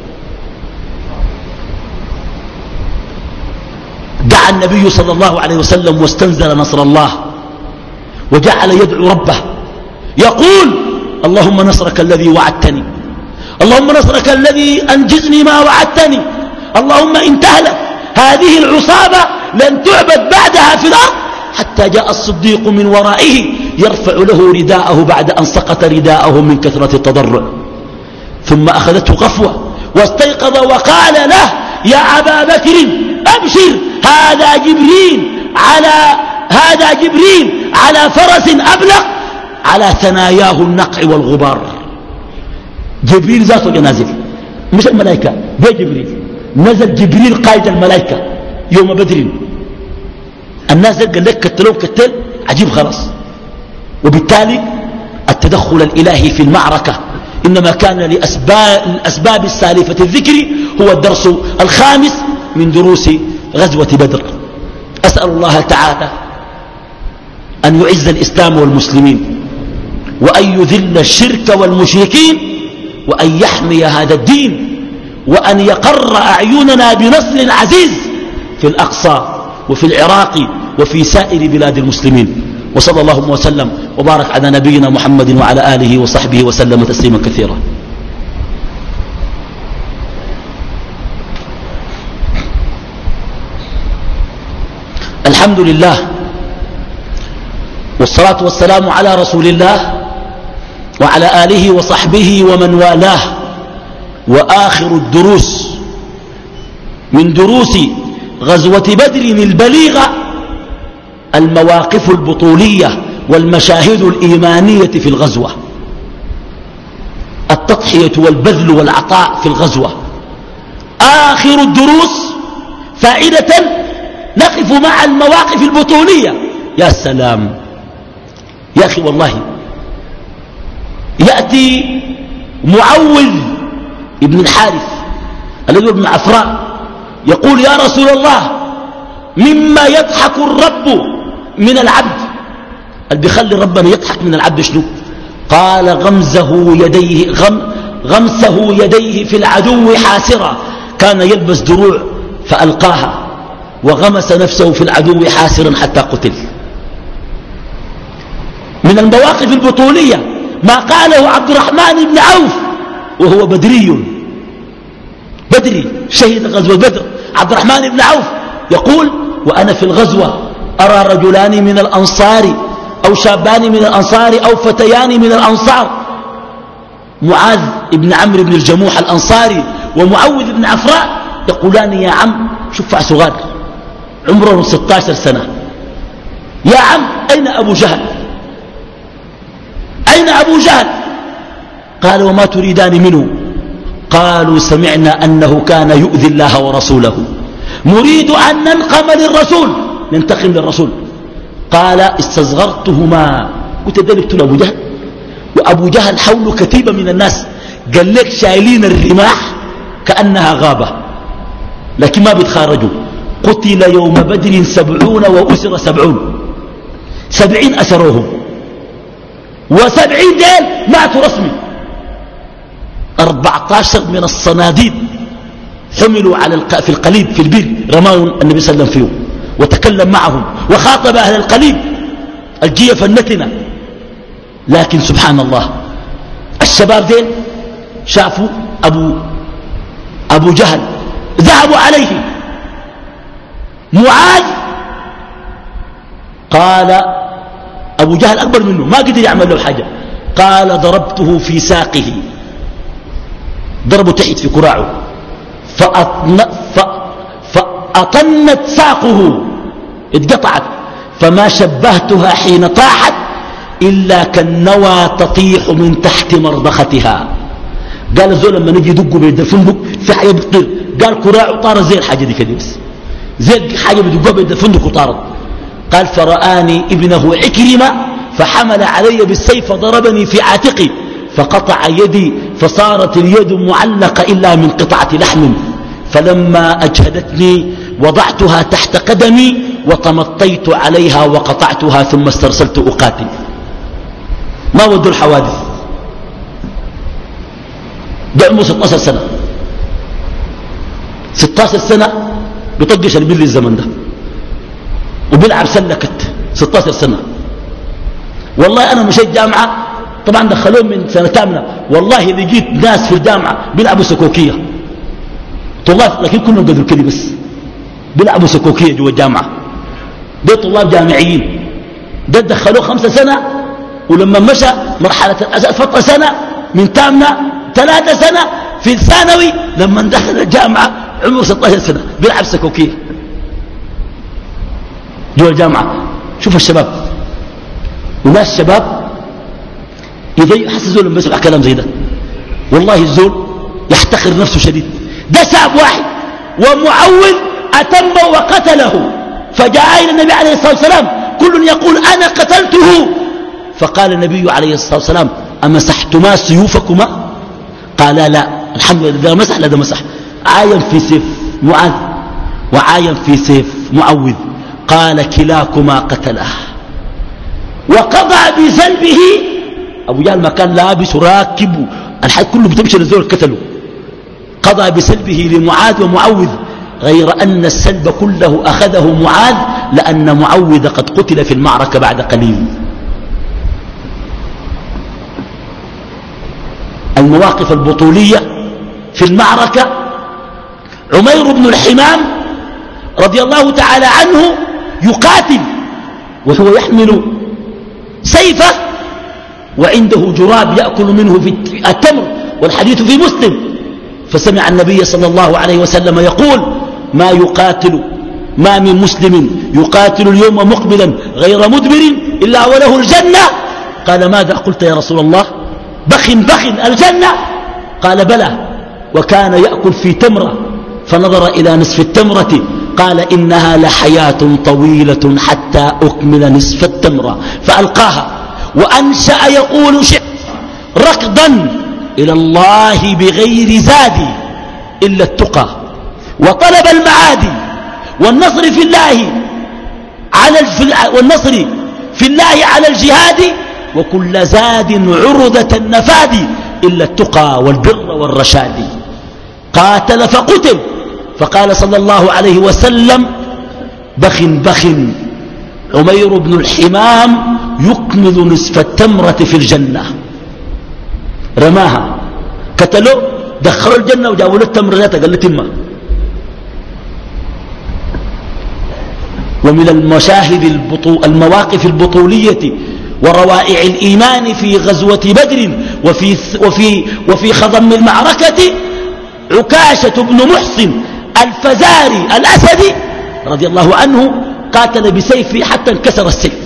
دعا النبي صلى الله عليه وسلم واستنزل نصر الله وجعل يدعو ربه يقول: اللهم نصرك الذي وعدتني، اللهم نصرك الذي أنجزني ما وعدتني، اللهم إن تهلك هذه العصابة لن تعبد بعدها في الأرض. حتى جاء الصديق من ورائه يرفع له رداءه بعد أن سقط رداءه من كثرة التضرع، ثم أخذته غفوة واستيقظ وقال له: يا أبا بكر أبشر، هذا جبريل على هذا جبريل على فرس أبلق على ثناياه النقع والغبار. جبريل ذاته نازل، مش الملائكة، ده جبريل نزل. جبريل قائد الملائكة يوم بدر. الناس قال لك كتلوه كتل عجيب خلاص. وبالتالي التدخل الإلهي في المعركة إنما كان لأسباب الأسباب السالفة الذكر. هو الدرس الخامس من دروس غزوة بدر. أسأل الله تعالى أن يعز الإسلام والمسلمين، وأن يذل الشرك والمشركين، وأن يحمي هذا الدين، وأن يقر أعيننا بنصر عزيز في الأقصى وفي العراق وفي سائر بلاد المسلمين. وصلى الله وسلم وبارك على نبينا محمد وعلى آله وصحبه وسلم تسليما كثيرا. الحمد لله والصلاة والسلام على رسول الله وعلى آله وصحبه ومن والاه. وآخر الدروس من دروس غزوة بدر البليغة المواقف البطولية والمشاهد الإيمانية في الغزوة، التضحية والبذل والعطاء في الغزوة. آخر الدروس فائدة نقف مع المواقف البطولية. يا سلام يا أخي، والله يأتي معوذ ابن الحارث الذي ابن عفراء يقول يا رسول الله مما يضحك الرب من العبد، اللي بيخلي ربنا يضحك من العبد شنو؟ قال غمزه يديه غم غمسه يديه في العدو حاسرا، كان يلبس دروع فألقاها وغمس نفسه في العدو حاسرا حتى قتل. من المواقف البطولية ما قاله عبد الرحمن بن عوف وهو بدري بدري شهد غزوة بدر. عبد الرحمن بن عوف يقول وأنا في الغزوة أرى رجلان من الأنصار أو شابان من الأنصار أو فتيان من الأنصار، معاذ بن عمرو بن الجموح الأنصاري ومعوذ بن عفراء، يقولان يا عم شوف صغار عمرهم ستة عشر سنة، يا عم أين أبو جهل أين أبو جهل؟ قال وما تريدان منه؟ قالوا سمعنا أنه كان يؤذي الله ورسوله، نريد أن ننقم للرسول ننتقم للرسول. قال استصغرتهما، قلت ذلك أبو جهل، وأبو جهل حوله كتيبة من الناس، قال لك شايلين الرماح كأنها غابة لكن ما بيتخارجوا. قتل يوم بدر سبعون وأسر سبعون، سبعين أسروهم وسبعين ديل ماتوا رسمي. أربعة عشر من الصناديد حملوا على الق... في القليب في البير، رماهم النبي صلى الله عليه وسلم فيه وتكلم معهم وخاطب أهل القليب الجيف النتنة. لكن سبحان الله الشباب دين شافوا أبو, أبو جهل ذهبوا عليه. معاذ قال أبو جهل أكبر منه ما قدر يعمل له حاجة، قال ضربته في ساقه، ضربه تحت في كراعه فأطن ف... فأطنت ساقه اتقطعت، فما شبهتها حين طاحت إلا كالنوى تطيح من تحت مرضختها. قال الزول لما نجي يدقوا بيد الفندق في حاجة بتطير، قال كراعه طار زي الحاجة دي كده بس زي حاجة بيدقوا بيد الفندق وطارت. قال فرآني ابنه عكرمة فحمل علي بالسيف فضربني في عاتقي فقطع يدي فصارت اليد معلقة إلا من قطعة لحم، فلما أجهدتني وضعتها تحت قدمي وتمطيت عليها وقطعتها ثم استرسلت أقاتل. ما ودوا الحوادث، ده عمره ستة عشر سنة، ستة عشر سنة بيطقش البر الزمن ده وبيلعب سلكت ستة عشر سنة. والله أنا مشيت جامعة طبعا دخلوهم من سنة كاملة، والله لقيت ناس في الجامعة بيلعبوا سكوكية طلاب، لكن كلهم قدروا كده بس بيلعبوا سكوكية جوا الجامعة. ده طلاب جامعيين، ده دخلوه خمسة سنة ولما مشى مرحلة فترة سنة من تامنة ثلاثة سنة في الثانوي، لما دخل الجامعة عمره ستة عشر سنة بيلعب سكوكية جوا الجامعة. شوف الشباب وناس شباب إذا يحس الزول لما يسمع كلام زي ده والله الزول يحتقر نفسه شديد. ده شاب واحد ومعوذ أتم وقتله، فجاء إلى النبي عليه الصلاة والسلام كل يقول أنا قتلته، فقال النبي عليه الصلاة والسلام أمسحتما سيوفكما؟ قال لا الحمد لله، ده مسح لا ده مسح. عاين في سيف معاذ وعاين في سيف معوذ، قال كلاكما قتله وقضى بسلبه. أبو جهل ما كان لابس وراكب الحد كله بتمشي للزول قتله، قضى بسلبه لمعاذ ومعوذ، غير أن السلب كله أخذه معاذ لأن معوذ قد قتل في المعركة بعد قليل. المواقف البطولية في المعركة، عمير بن الحمام رضي الله تعالى عنه يقاتل وهو يحمل سيفه وعنده جراب يأكل منه في التمر، والحديث في مسلم. فسمع النبي صلى الله عليه وسلم يقول ما يقاتل ما من مسلم يقاتل اليوم مقبلا غير مدبر إلا وله الجنة. قال ماذا قلت يا رسول الله؟ بخ بخ الجنة؟ قال بلى. وكان يأكل في تمرة فنظر إلى نصف التمرة قال إنها لحياة طويلة حتى أكمل نصف التمرة فألقاها وأنشأ يقول شعر ركضا إلى الله بغير زاد إلا التقى وطلب المعادي والنصر في الله على والنصر في الله على الجهاد وكل زاد عرضة النفاد إلا التقى والبر والرشاد. قاتل فقتل فقال صلى الله عليه وسلم بخ بخ عمير بن الحمام يكمل نصف التمرة في الجنة. رماها قتلوا دخلوا الجنة وجابوا له التمر ذاته قال له تمه. ومن المشاهد البطو المواقف البطولية وروائع الإيمان في غزوة بدر وفي, وفي, وفي خضم المعركة عكاشة بن محصن الفزاري الأسدي رضي الله عنه قاتل بسيفه حتى انكسر السيف.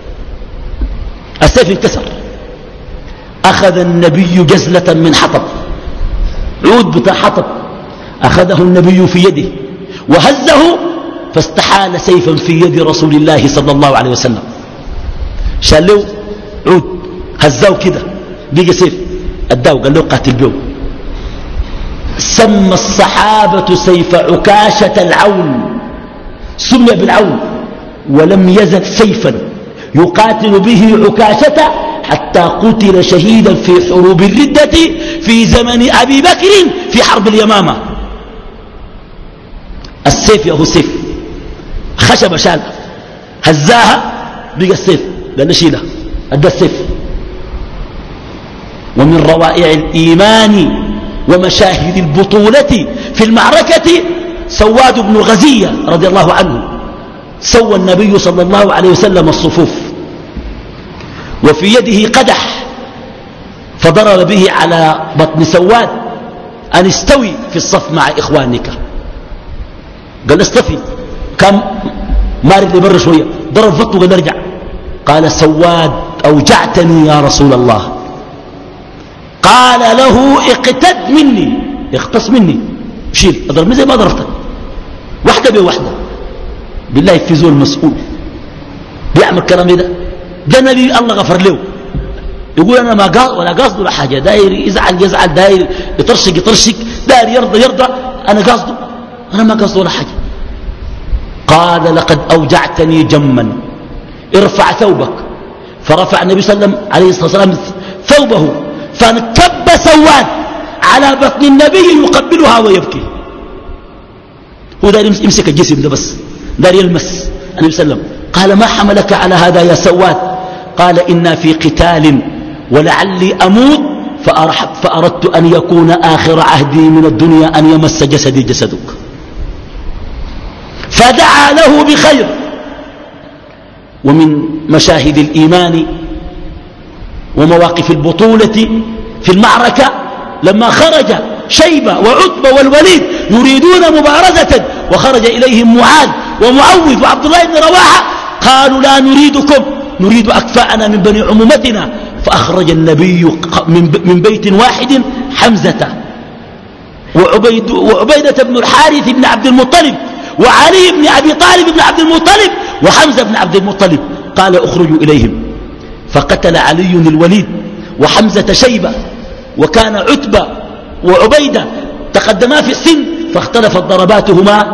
السيف انكسر. أخذ النبي جزلة من حطب عود بتاع حطب أخذه النبي في يده وهزه فاستحال سيفا في يد رسول الله صلى الله عليه وسلم. شال له عود هزاه كده بيجي سيف أداه قال له قاتل به. سمى الصحابة سيف عكاشة العون سمي بالعون ولم يزل سيفا يقاتل به عكاشة حتى قتل شهيدا في حروب الردة في زمن أبي بكر في حرب اليمامة. السيف يا هو السيف خشب شال هزاها بقى السيف لأنه شيلها أدى السيف. ومن روائع الإيمان ومشاهد البطولة في المعركة سواد بن غزية رضي الله عنه سوى النبي صلى الله عليه وسلم الصفوف وفي يده قدح فضرب به على بطن سواد أن استوي في الصف مع إخوانك. قال استفي كم مارد لبر شوية ضرب فطه قال ارجع. قال سواد أوجعتني يا رسول الله. قال له اقتد مني اختص مني شيل اضربني زي ما ضربتك واحدة بواحدة. بالله في زول مسؤول بيعمل كلام ده ده نبي الله غفر له يقول أنا ما قاصد ولا قاصد ولا حاجة داير يزعل يزعل داير يطرشق يطرشق داير يرضى يرضى أنا قاصده أنا ما قاصد ولا حاجة. قال لقد أوجعتني جما ارفع ثوبك. فرفع النبي صلى الله عليه وسلم ثوبه فانكب سواد على بطن النبي يقبلها ويبكي. هو دار يمسك الجسم ده بس دار يلمس النبي صلى الله عليه وسلم. قال ما حملك على هذا يا سواد؟ قال إنا في قتال ولعلي أموت فأردت أن يكون آخر عهدي من الدنيا أن يمس جسدي جسدك. فدعا له بخير. ومن مشاهد الإيمان ومواقف البطولة في المعركة لما خرج شيبة وعتبة والوليد يريدون مبارزة وخرج إليهم معاذ ومعوذ وعبد الله بن رواحة قالوا لا نريدكم نريد أكفاءنا من بني عمومتنا. فأخرج النبي من بيت واحد حمزة وعبيد وعبيدة بن الحارث بن عبد المطلب وعلي بن أبي طالب بن عبد المطلب وحمزة بن عبد المطلب. قال اخرجوا إليهم. فقتل علي الوليد وحمزة شيبة وكان عتبة وعبيدة تقدما في السن فاختلفت ضرباتهما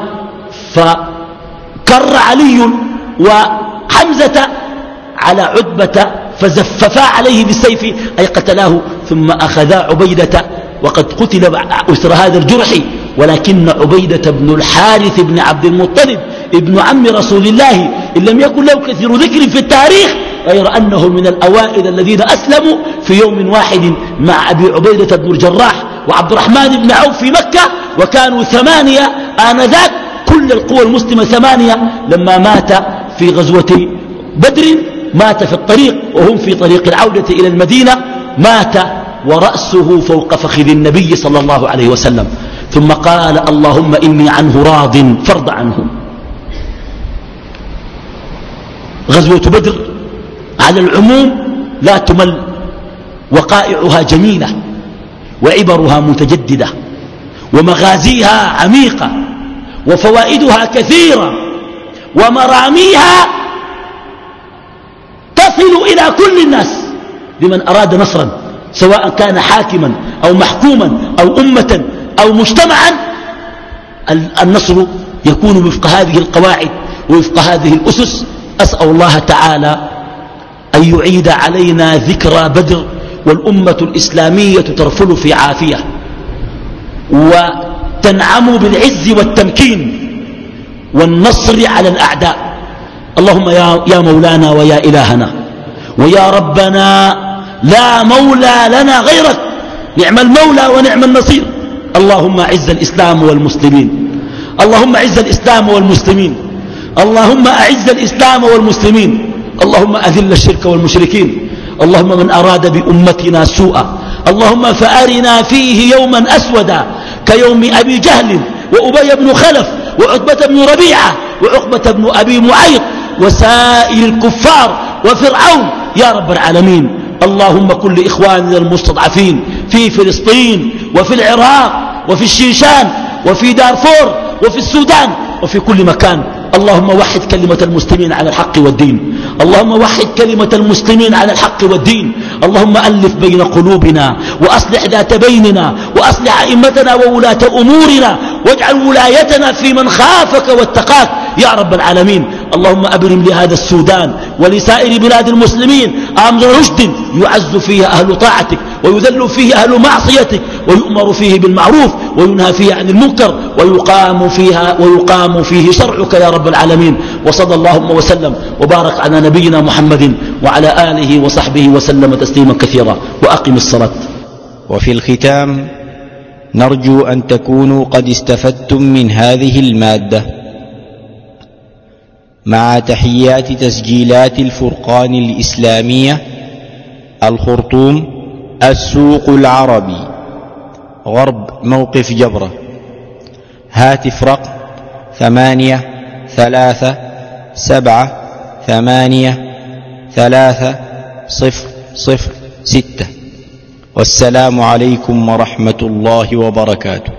فكر علي وحمزة على عتبة فزففا عليه بالسيف أي قتلاه ثم أخذا عبيدة وقد قتل أسر هذا الجرح. ولكن عبيدة بن الحارث بن عبد المطلب ابن عم رسول الله إن لم يكن له كثير ذكر في التاريخ غير أنه من الأوائل الذين أسلموا في يوم واحد مع أبي عبيدة بن الجراح وعبد الرحمن بن عوف في مكة وكانوا ثمانية آنذاك كل القوى المسلمة ثمانية. لما مات في غزوة بدر مات في الطريق وهم في طريق العودة إلى المدينة مات ورأسه فوق فخذ النبي صلى الله عليه وسلم. ثم قال اللهم إني عنه راض فارض عنه. غزوة بدر على العموم لا تمل، وقائعها جميلة وعبرها متجددة ومغازيها عميقة وفوائدها كثيرة ومراميها تصل إلى كل الناس لمن أراد نصرا، سواء كان حاكما أو محكوما أو أمة أو مجتمعا. النصر يكون وفق هذه القواعد ووفق هذه الأسس. أسأل الله تعالى أن يعيد علينا ذكرى بدر والأمة الإسلامية ترفل في عافية وتنعم بالعز والتمكين والنصر على الأعداء. اللهم يا, يا مولانا ويا إلهنا ويا ربنا لا مولى لنا غيرك، نعم المولى ونعم النصير. اللهم أعز الإسلام والمسلمين، اللهم أعز الإسلام والمسلمين، اللهم أعز الإسلام والمسلمين، اللهم أذل الشرك والمشركين. اللهم من أراد بأمتنا سوءا اللهم فأرنا فيه يوما أسودا كيوم أبي جهل وأبي بن خلف وعتبة بن ربيعة وعقبة بن أبي معيط وسائر الكفار وفرعون يا رب العالمين. اللهم كن لإخواننا المستضعفين في فلسطين وفي العراق وفي الشيشان وفي دارفور وفي السودان وفي كل مكان. اللهم وحد كلمة المسلمين على الحق والدين، اللهم وحد كلمة المسلمين على الحق والدين. اللهم ألف بين قلوبنا وأصلح ذات بيننا وأصلح أئمتنا وولاة أمورنا واجعل ولايتنا في من خافك واتقاك يا رب العالمين. اللهم أبرم لهذا السودان ولسائر بلاد المسلمين أمر رشد يعز فيه أهل طاعتك ويذل فيه أهل معصيتك ويؤمر فيه بالمعروف وينهى فيه عن المنكر ويقام فيها ويقام فيه شرعك يا رب العالمين. وصلى اللهم وسلم وبارك على نبينا محمد وعلى آله وصحبه وسلم تسليما كثيرا. وأقم الصلاة. وفي الختام نرجو أن تكونوا قد استفدتم من هذه المادة، مع تحيات تسجيلات الفرقان الإسلامية، الخرطوم، السوق العربي، غرب موقف جبرة. هاتف رقم ثمانية ثلاثة سبعة ثمانية ثلاثة صفر صفر ستة. والسلام عليكم ورحمة الله وبركاته.